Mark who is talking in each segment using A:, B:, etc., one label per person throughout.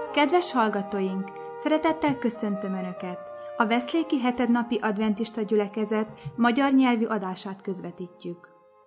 A: Kedves hallgatóink! Szeretettel köszöntöm Önöket! A Veszléki hetednapi adventista gyülekezet magyar nyelvű adását közvetítjük.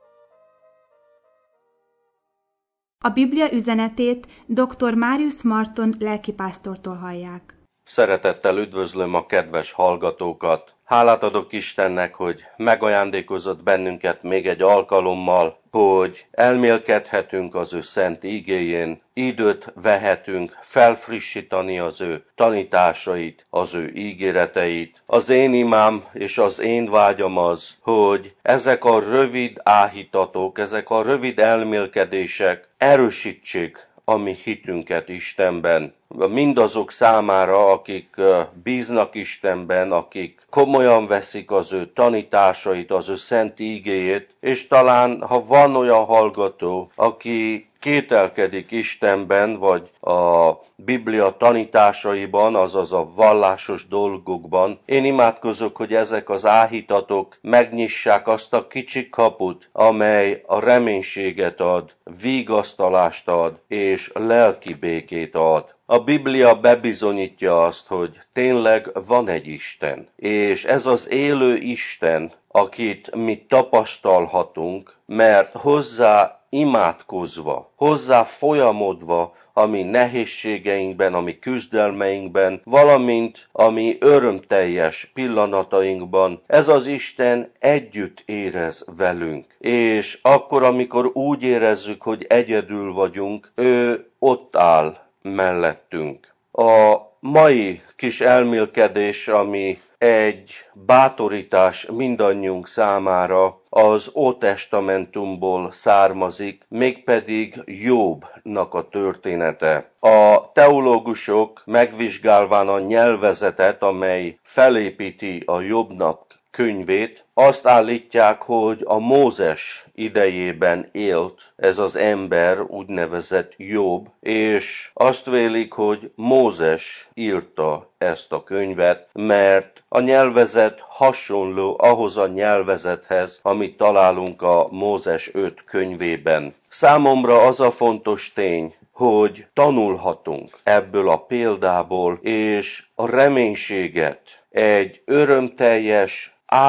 A: A Biblia üzenetét dr. Marius Marton lelkipásztortól hallják.
B: Szeretettel üdvözlöm a kedves hallgatókat. Hálát adok Istennek, hogy megajándékozott bennünket még egy alkalommal, hogy elmélkedhetünk az ő szent igéjén, időt vehetünk felfrissítani az ő tanításait, az ő ígéreteit. Az én imám és az én vágyam az, hogy ezek a rövid áhítatók, ezek a rövid elmélkedések erősítsék a mi hitünket Istenben. Mindazok számára, akik bíznak Istenben, akik komolyan veszik az ő tanításait, az ő szent ígéjét, és talán, ha van olyan hallgató, aki kételkedik Istenben, vagy a Biblia tanításaiban, azaz a vallásos dolgokban, én imádkozok, hogy ezek az áhítatok megnyissák azt a kicsi kaput, amely a reménységet ad, vigasztalást ad, és lelki békét ad. A Biblia bebizonyítja azt, hogy tényleg van egy Isten, és ez az élő Isten, akit mi tapasztalhatunk, mert hozzá imádkozva, hozzá folyamodva a mi nehézségeinkben, a mi küzdelmeinkben, valamint a mi örömteljes pillanatainkban, ez az Isten együtt érez velünk. És akkor, amikor úgy érezzük, hogy egyedül vagyunk, ő ott áll mellettünk. A mai kis elmélkedés, ami egy bátorítás mindannyiunk számára, az Ótestamentumból származik, mégpedig Jobbnak a története. A teológusok megvizsgálván a nyelvezetet, amely felépíti a Jobbnak könyvét, azt állítják, hogy a Mózes idejében élt ez az ember, úgynevezett Jobb, és azt vélik, hogy Mózes írta ezt a könyvet, mert a nyelvezet hasonló ahhoz a nyelvezethez, amit találunk a Mózes 5 könyvében. Számomra az a fontos tény, hogy tanulhatunk ebből a példából, és a reménységet, egy örömteljes,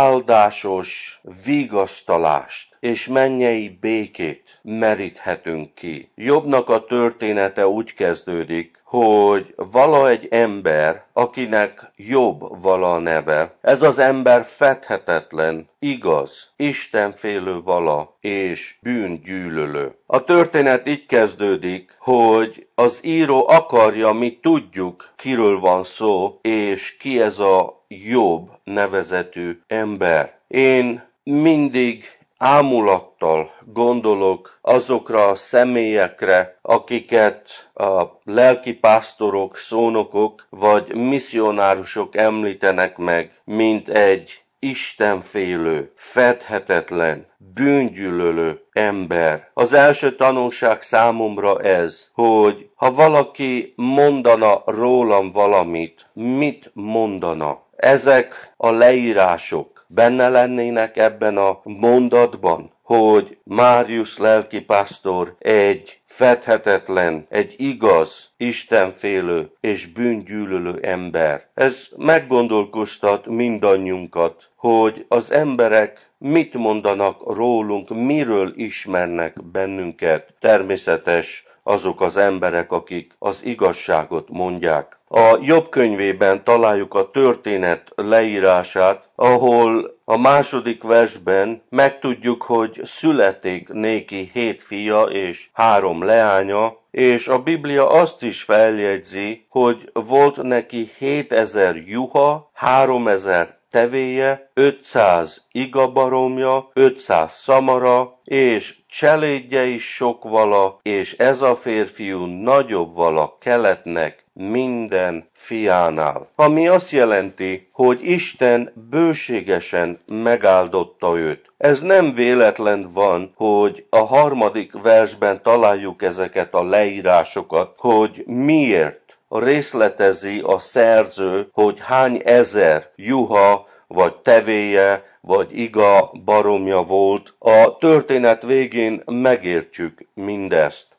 B: áldásos vigasztalást és mennyei békét meríthetünk ki. Jobbnak a története úgy kezdődik, hogy vala egy ember, akinek Jobb vala a neve, ez az ember fedhetetlen, igaz, istenfélő vala és bűngyűlölő. A történet így kezdődik, hogy az író akarja, mi tudjuk, kiről van szó, és ki ez a Jobb nevezetű ember. Én mindig ámulattal gondolok azokra a személyekre, akiket a lelkipásztorok, szónokok vagy misszionárusok említenek meg, mint egy istenfélő, fedhetetlen, bűngyűlölő ember. Az első tanulság számomra ez, hogy ha valaki mondana rólam valamit, mit mondana? Ezek a leírások benne lennének ebben a mondatban, hogy Marius lelkipásztor egy fedhetetlen, egy igaz, istenfélő és bűngyűlölő ember. Ez meggondolkoztat mindannyiunkat, hogy az emberek mit mondanak rólunk, miről ismernek bennünket. Természetes azok az emberek, akik az igazságot mondják. A Jobb könyvében találjuk a történet leírását, ahol a második versben megtudjuk, hogy születik néki 7 fia és 3 leánya, és a Biblia azt is feljegyzi, hogy volt neki 7000 juha, 3000 tevéje, 500 igabaromja, 500 szamara, és cselédje is sok vala, és ez a férfiú nagyobb vala keletnek minden fiánál. Ami azt jelenti, hogy Isten bőségesen megáldotta őt. Ez nem véletlen van, hogy a 3. versben találjuk ezeket a leírásokat, hogy miért részletezi a szerző, hogy hány ezer juha, vagy tevéje, vagy iga baromja volt. A történet végén megértjük mindezt.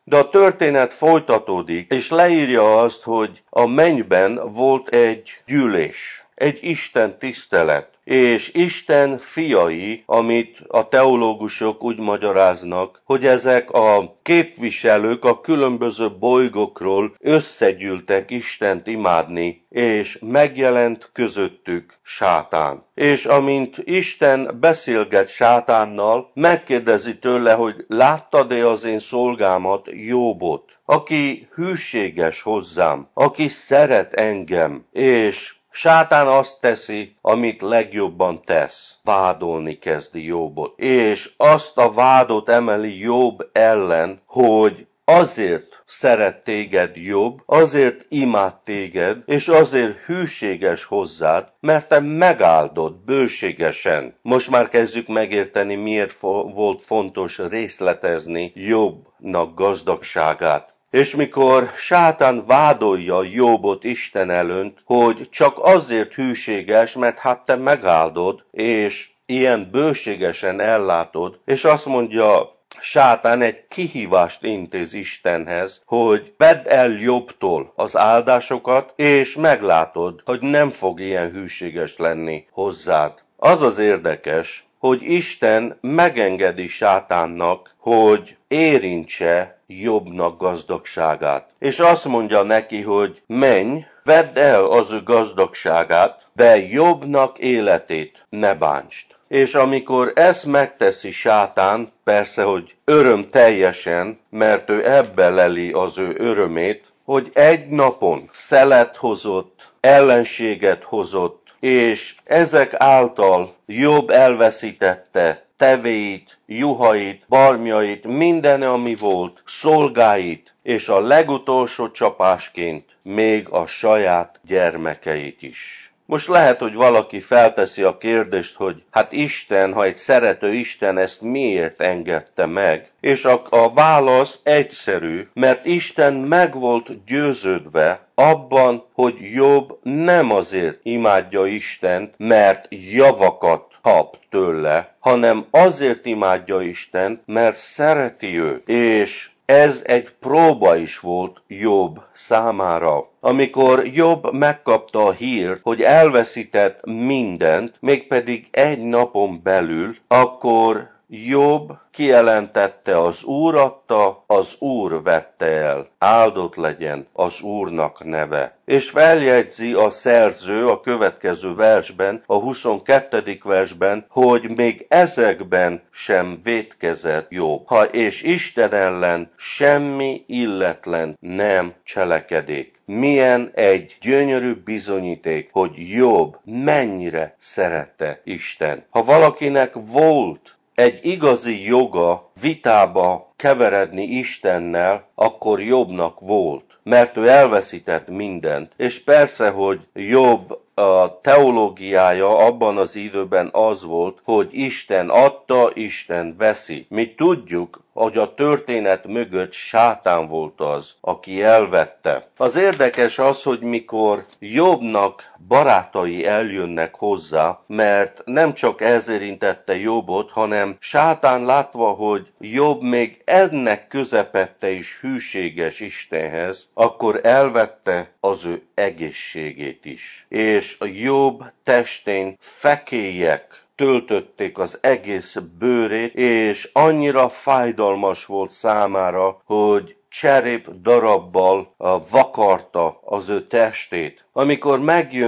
B: De a történet folytatódik, és leírja azt, hogy a mennyben volt egy gyűlés, egy Isten tisztelet, és Isten fiai, amit a teológusok úgy magyaráznak, hogy ezek a képviselők a különböző bolygókról összegyűltek Istent imádni, és megjelent közöttük Sátán. És amint Isten beszélget Sátánnal, megkérdezi tőle, hogy láttad-e az én szolgámat, Jóbot, aki hűséges hozzám, aki szeret engem, és Sátán azt teszi, amit legjobban tesz. Vádolni kezdi Jóbot. És azt a vádot emeli Job ellen, hogy azért szeret téged Job, azért imád téged, és azért hűséges hozzád, mert te megáldod bőségesen. Most már kezdjük megérteni, miért volt fontos részletezni Jobnak gazdagságát. És mikor Sátán vádolja Jobot Isten előtt, hogy csak azért hűséges, mert hát te megáldod, és ilyen bőségesen ellátod, és azt mondja, Sátán egy kihívást intéz Istenhez, hogy vedd el Jobtól az áldásokat, és meglátod, hogy nem fog ilyen hűséges lenni hozzád. Az az érdekes, hogy Isten megengedi Sátánnak, hogy érintse Jobnak gazdagságát. És azt mondja neki, hogy menj, vedd el az ő gazdagságát, de Jobnak életét ne bántsd. És amikor ezt megteszi Sátán, persze, hogy öröm teljesen, mert ő ebbe leli az ő örömét, hogy egy napon szelet hozott, ellenséget hozott, és ezek által Job elveszítette tevéit, juhait, barmjait, minden, ami volt, szolgáit, és a legutolsó csapásként még a saját gyermekeit is. Most lehet, hogy valaki felteszi a kérdést, hogy hát Isten, ha egy szerető Isten, ezt miért engedte meg? És a válasz egyszerű, mert Isten meg volt győződve abban, hogy Job nem azért imádja Istent, mert javakat kap tőle, hanem azért imádja Istent, mert szereti őt, és ez egy próba is volt Job számára. Amikor Job megkapta a hírt, hogy elveszített mindent, mégpedig egy napon belül, akkor Job kijelentette, az Úr adta, az Úr vette el. Áldott legyen az Úrnak neve. És feljegyzi a szerző a következő versben, a 22. versben, hogy még ezekben sem vétkezett Job, ha és Isten ellen semmi illetlen nem cselekedik. Milyen egy gyönyörű bizonyíték, hogy Job mennyire szerette Isten. Ha valakinek volt egy igazi joga vitába keveredni Istennel, akkor Jobnak volt, mert ő elveszített mindent. És persze, hogy Job a teológiája abban az időben az volt, hogy Isten adta, Isten veszi. Mi tudjuk, hogy a történet mögött Sátán volt az, aki elvette. Az érdekes az, hogy mikor Jobnak barátai eljönnek hozzá, mert nem csak ez érintette Jobot, hanem Sátán látva, hogy Job még ennek közepette is hűséges Istenhez, akkor elvette az ő egészségét is. És a Job testén fekélyek töltötték az egész bőrét, és annyira fájdalmas volt számára, hogy cserép darabbal vakarta az ő testét. Amikor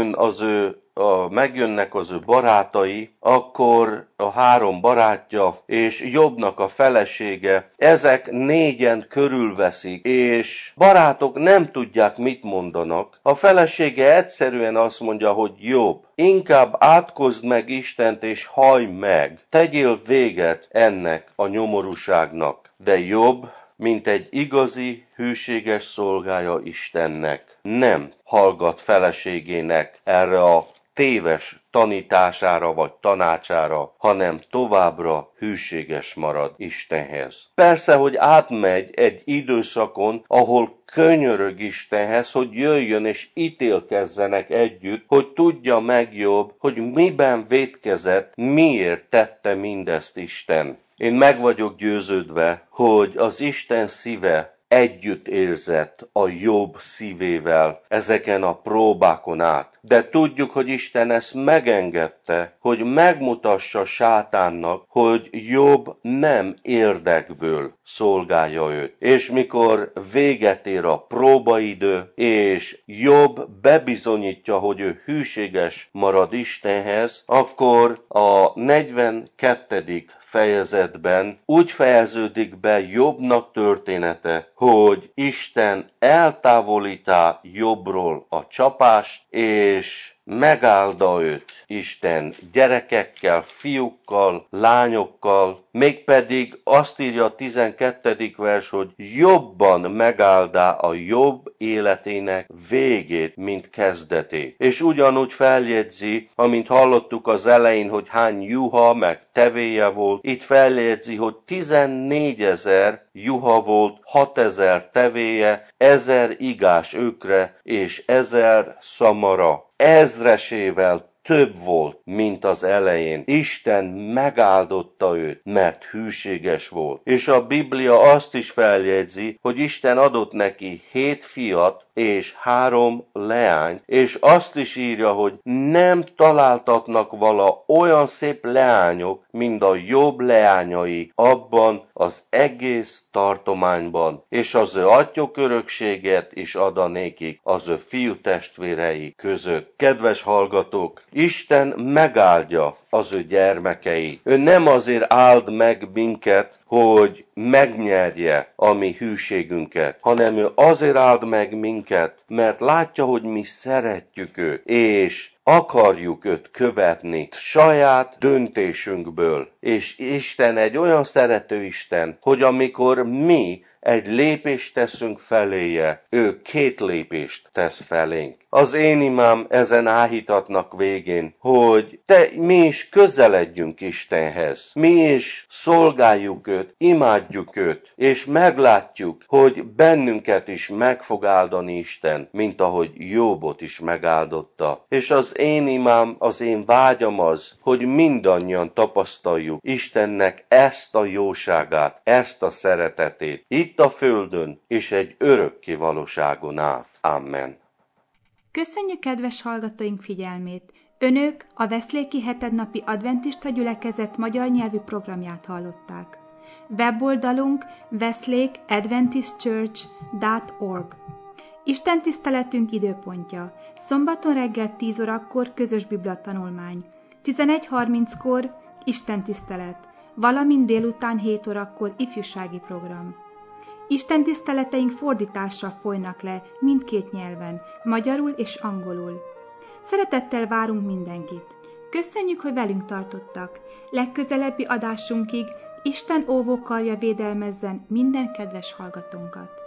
B: megjönnek az ő barátai, akkor a 3 barátja és Jobnak a felesége, ezek 4-en körülveszik, és barátok nem tudják, mit mondanak. A felesége egyszerűen azt mondja, hogy Job, inkább átkozd meg Istent és hallj meg, tegyél véget ennek a nyomorúságnak. De Job, mint egy igazi, hűséges szolgája Istennek, nem hallgat feleségének erre a téves tanítására vagy tanácsára, hanem továbbra hűséges marad Istenhez. Persze, hogy átmegy egy időszakon, ahol könyörög Istenhez, hogy jöjjön és ítélkezzenek együtt, hogy tudja meg Job, hogy miben vétkezett, miért tette mindezt Isten. Én meg vagyok győződve, hogy az Isten szíve együtt érzett a Jobb szívével ezeken a próbákon át. De tudjuk, hogy Isten ezt megengedte, hogy megmutassa sátánnak, hogy Jobb nem érdekből szolgálja őt. És mikor véget ér a próbaidő, és Jobb bebizonyítja, hogy ő hűséges marad Istenhez, akkor a 42. fejezetben úgy fejeződik be Jobbnak története, hogy Isten eltávolítá Jobbról a csapást, és megálda őt Isten gyerekekkel, fiúkkal, lányokkal, mégpedig azt írja a 12. vers, hogy jobban megáldá a Jobb életének végét, mint kezdetét. És ugyanúgy feljegyzi, amint hallottuk az elején, hogy hány juha meg tevéje volt, itt feljegyzi, hogy 14 000 juha volt, 6 000 tevéje, 1000 igás ökre és 1000 szamara. Ezresével több volt, mint az elején. Isten megáldotta őt, mert hűséges volt. És a Biblia azt is feljegyzi, hogy Isten adott neki 7 fiat és 3 leányt, és azt is írja, hogy nem találtatnak vala olyan szép leányok, mint a Jobb leányai abban az egész tartományban, és az ő atyok örökséget is ad a nékik az ő fiú testvérei között. Kedves hallgatók, Isten megáldja az ő gyermekei. Ő nem azért áld meg minket, hogy megnyerje a mi hűségünket, hanem ő azért áld meg minket, mert látja, hogy mi szeretjük őt, és akarjuk őt követni saját döntésünkből. És Isten egy olyan szerető Isten, hogy amikor mi egy lépést teszünk feléje, ő 2 lépést tesz felénk. Az én imám ezen áhítatnak végén, hogy mi is közeledjünk Istenhez, mi is szolgáljuk őt, imádjuk őt, és meglátjuk, hogy bennünket is meg fog áldani Isten, mint ahogy Jobbot is megáldotta. És az én imám, az én vágyam az, hogy mindannyian tapasztaljuk Istennek ezt a jóságát, ezt a szeretetét, itt a földön, és egy örökké valóságon át. Amen.
A: Köszönjük kedves hallgatóink figyelmét! Önök a Veszléki hetednapi adventista gyülekezet magyar nyelvű programját hallották. Weboldalunk weslekeadventistchurch.org. Istentiszteletünk időpontja: szombaton reggel 10 órakor közös bibliatanulmány, 11:30-kor istentisztelet, valamint délután 7 órakor ifjúsági program. Istentiszteleteink fordításra folynak le mindkét nyelven, magyarul és angolul. Szeretettel várunk mindenkit. Köszönjük, hogy velünk tartottak. Legközelebbi adásunkig Isten óvókarja védelmezzen minden kedves hallgatónkat.